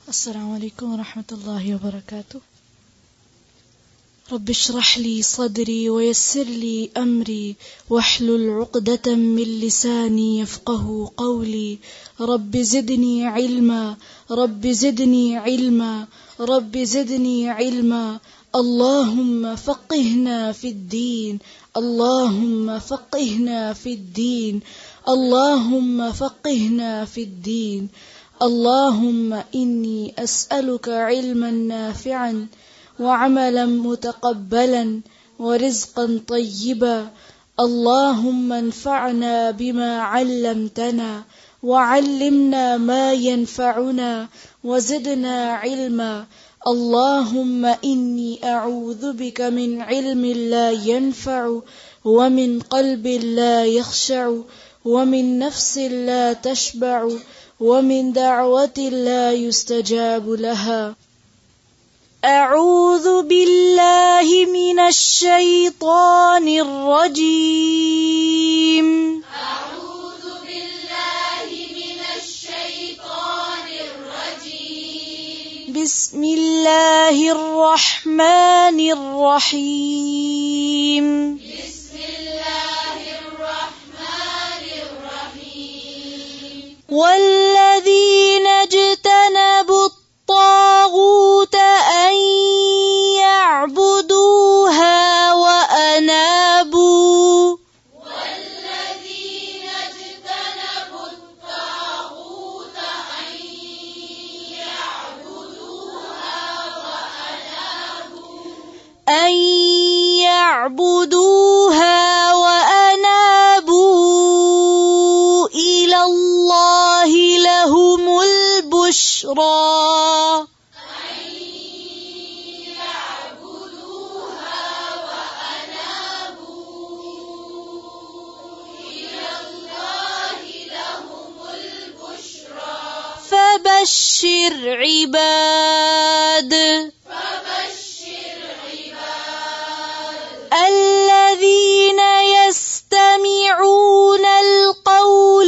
अस्सलामु अलैकुम वरहमतुल्लाहि वबरकातुह। रब्बि इश्रह ली सदरी वयस्सिर ली अमरी वहलुल उक़दतम मिन लिसानी यफ़क़हू क़ौली। रब्बि ज़िदनी इल्मा, रब्बि ज़िदनी इल्मा, रब्बि ज़िदनी इल्मा। अल्लाहुम्मा फ़क़्हिना फ़िद्दीन, अल्लाहुम्मा फ़क़्हिना फ़िद्दीन, अल्लाहुम्मा फ़क़्हिना फ़िद्दीन। अल्लाहुम्मा इन्नी अस्अलुका इल्मन नाफ़िअन वअमलन मुतक़ब्बलन वरिज़्क़न तय्यिबा। अल्लाहुम्मा अन्फ़अना बिमा अल्लमतना वअल्लिमना मा यनफ़अुना वज़िदना इल्मा। अल्लाहुम्मा इन्नी अऊज़ु बिका मिन इल्मिन ला यनफ़अु वमिन क़ल्बिन ला यख़शअु वमिन नफ़्सिन ला तशबअु वमिन दअवतिन ला युस्तजाबु लहा। अऊज़ु बिल्लाहि मिनश शैतानिर रजीम। अऊज़ु बिल्लाहि मिनश शैतानिर रजीम। बिस्मिल्लाहिर रहमानिर रहीम। वल्लज़ीन इज्तनबु त्तागूत अन यअबुदूहा वअनाबू इलल्लाहि लहुमुल बुश्रा। फबश्शिर इबाद الذين يستمعون القول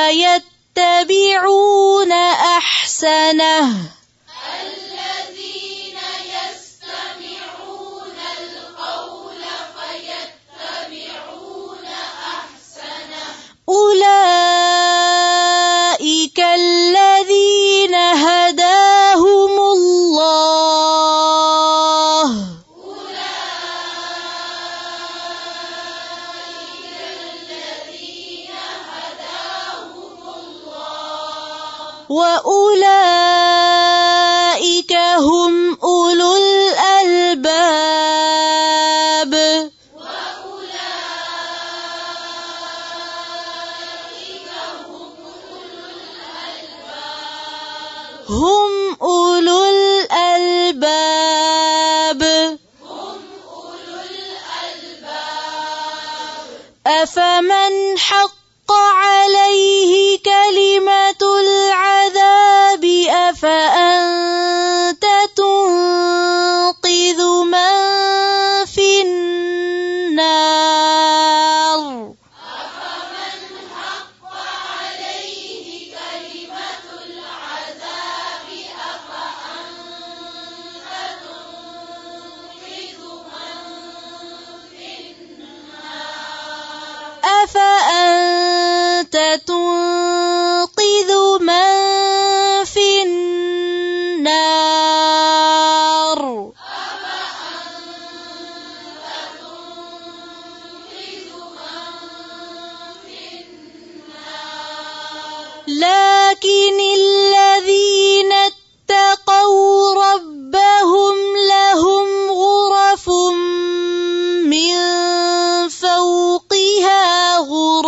فيتبعون أحسنه الذين يستمعون القول فيتبعون أحسنه أولئك الذين هداهم الله وأولئك هم أولو الألباب هم أولو الألباب أفمن حق عليه كلمة العذاب أفأنت تنقذ من في النار أفمن حق عليه كلمة العذاب أفأنت تنقذ من في النار أفأنت تنقذ من في النار لكن الذين اتقوا ربهم لهم غرف من فوقها غرف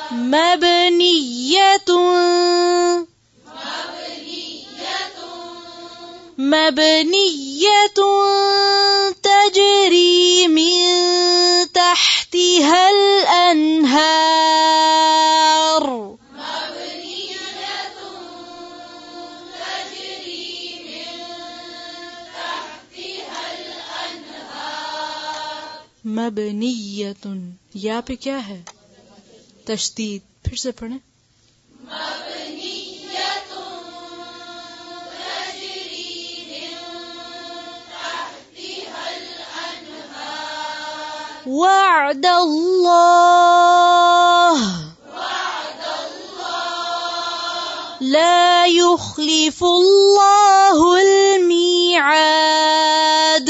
مبنية تجري من تحتها الأنهار مبنية या पे क्या है तशदीद फिर से पढ़ें وعد الله لا يخلف الله الميعاد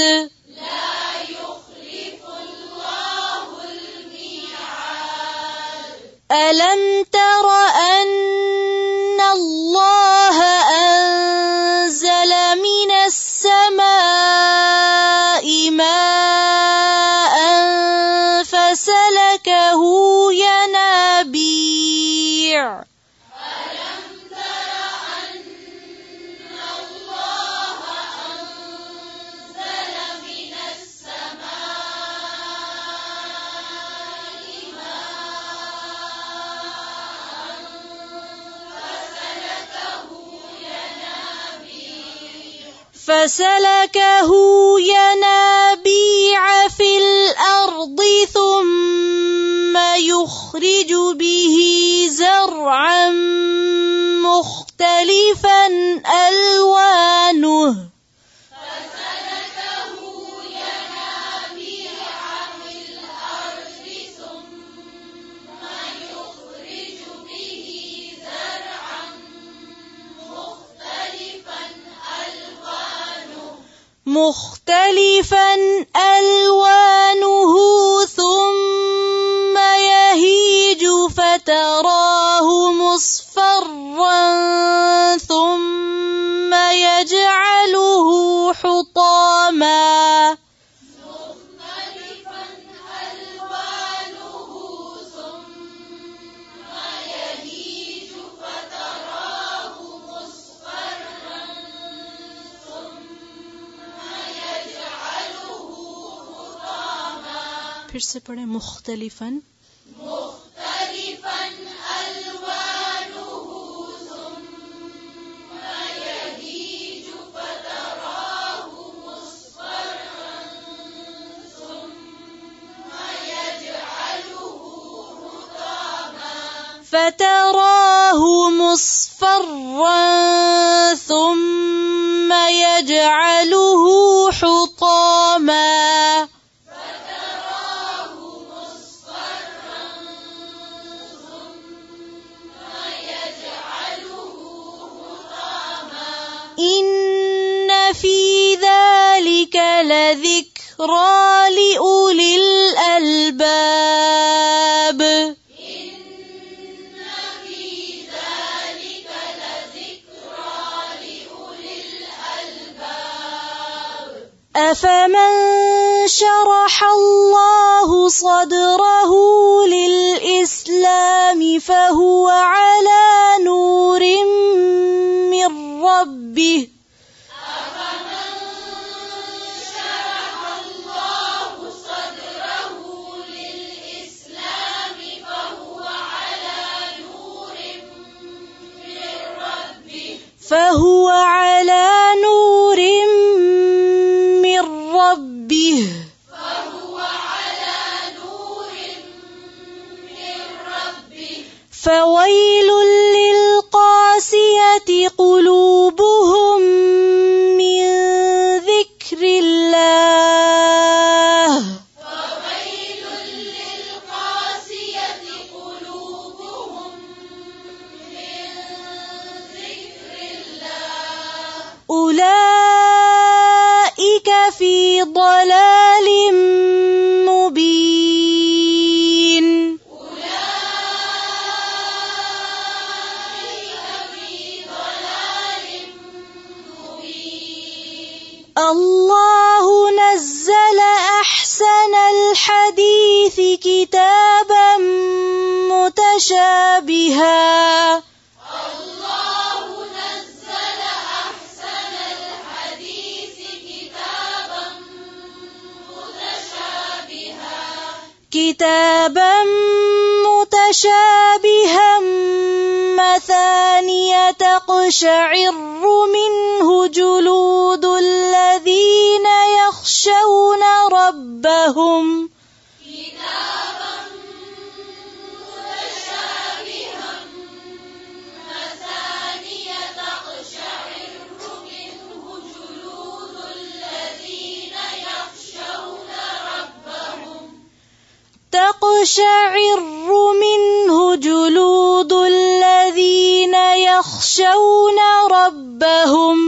ألم تر أن الله أنزل من السماء ماء فسلكه ينابيع فسلكه ينابيع في الأرض ثم يخرج به زرعا مختلفا ألوانه ثم يهيج فتراه مصفرا ثم يجعله حطاما फिर से पढ़े मुख्तलिफन अलवानुहु सुम्मा यहीजु फतराहु मुस्फरन सुम्मा यजअलुहु हुतामा فتراه مصفرا ثم يجعله حطاما إن في ذلك لذكرى لأولي الألباب أفمن شرح الله صدره للإسلام فهو على نور من ربه فهو على نور من ربه فويل للقاسية قلوبهم من ذكر الله أولئك في ضلال مبين الله نزل أحسن الحديث كتابا متشابها متشابها. الله نزل أحسن الحديث كتابا متشابها مثانية تقشعر منه جلود الذين يخشون ربهم تقشعر منه جلود الذين يخشون ربهم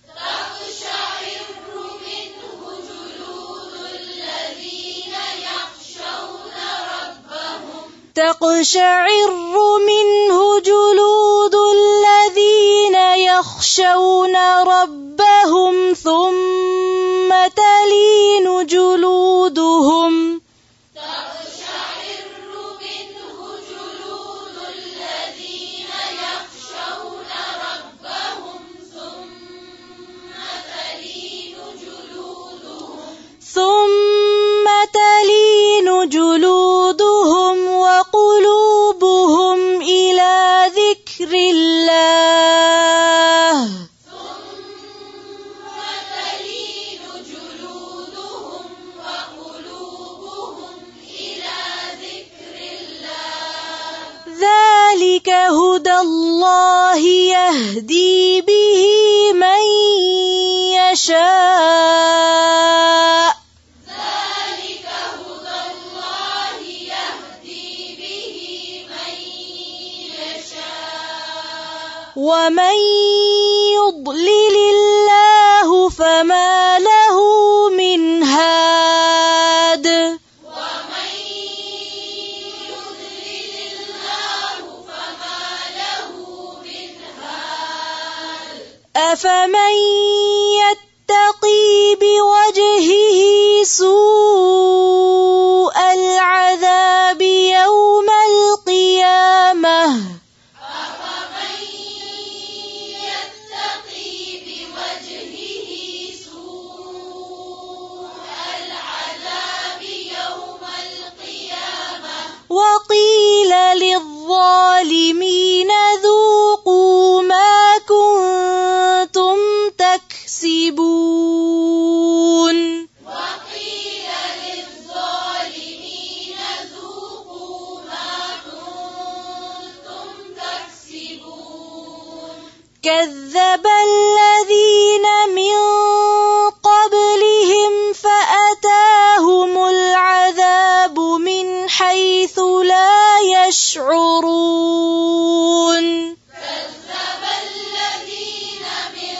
تقشعر منه جلود الذين يخشون ربهم ثم تلين جلودهم وقلوبهم إلى ذكر الله ذلك هدى الله يهدي به من يشاء ومن يضلل الله فما له من هاد أفمن يتقي بوجهه سوء العذاب يوم القيامة وقيل للظالمين ذوقوا ما كنتم تكسبون وقيل للظالمين ذوقوا ما كنتم تكسبون كذب الذين من قبلهم فأتاهم العذاب من حيث لا يشعرون كذب الذين من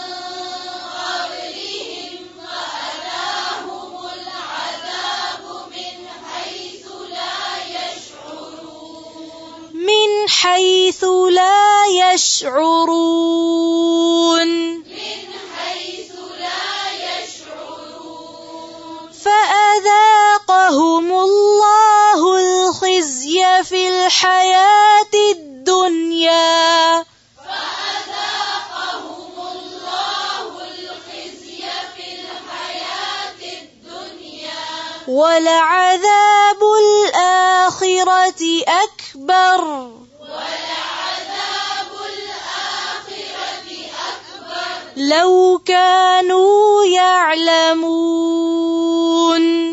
قبلهم فأتاهم العذاب من حيث لا يشعرون فأذاقهم الله الخزي في الحياة الدنيا ولعذاب الآخرة أكبر لو كانوا يعلمون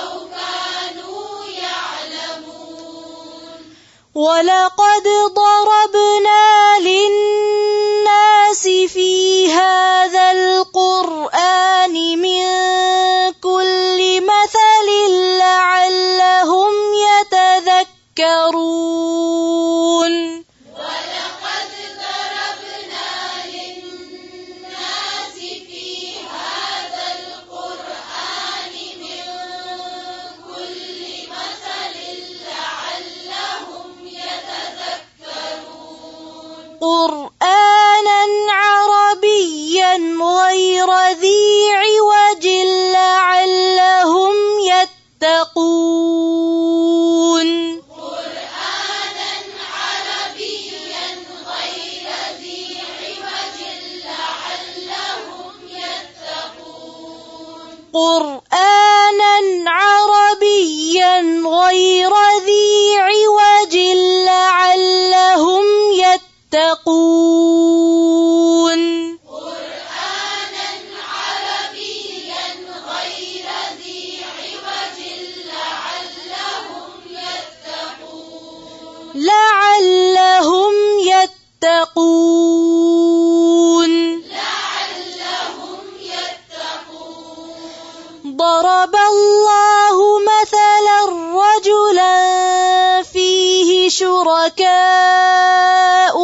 ولقد ضربنا للناس في هذا القرآن من كل مثل لعلهم يتذكرون ولقد ضربنا للناس في هذا القرآن من كل مثل لعلهم يتذكرون قرآنا عربيا غير ذي عوج لعلهم يتقون قرآنا قرآنا عربيا غير ذي عوج لعلهم يتقون قرآنا عربيا غير ذي عوج لعلهم يتقون ضرب الله مثلا رجلا فيه شركاء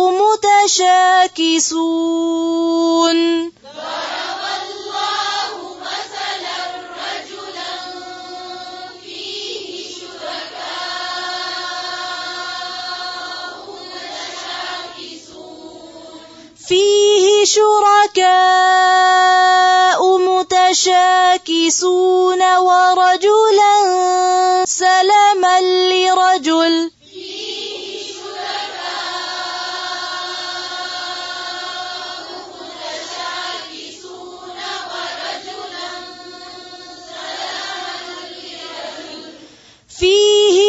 متشاكسون ضرب الله مثلا رجلا فيه شركاء متشاكسون ورجلا سلما لرجل فيه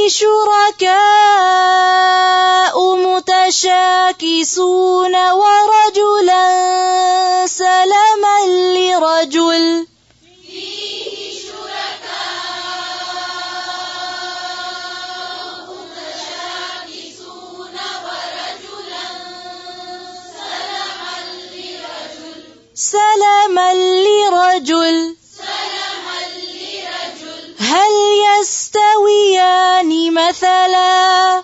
شركاء متشاكسون ورجلا سلما لرجل سلما لرجل هل يستويان مثلا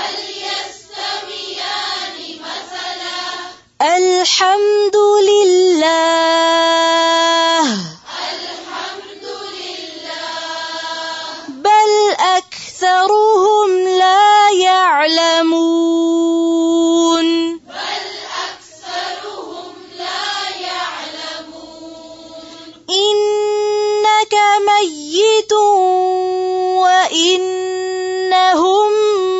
الحمد لله بل أكثرهم لا يعلمون إنك ميت وإنهم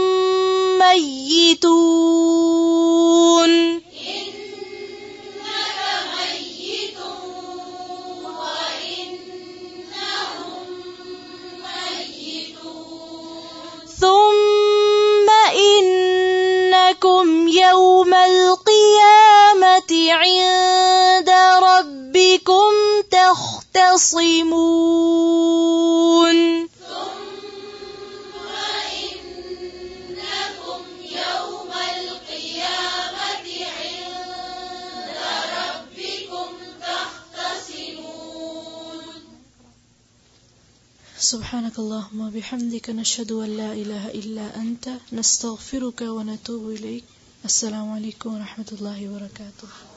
ميتون ثم إنكم يوم القيامة عند ربكم تختصمون سبحانك اللهم وبحمدك نشهد أن لا إله إلا أنت نستغفرك ونتوب إليك. السلام عليكم ورحمة الله وبركاته.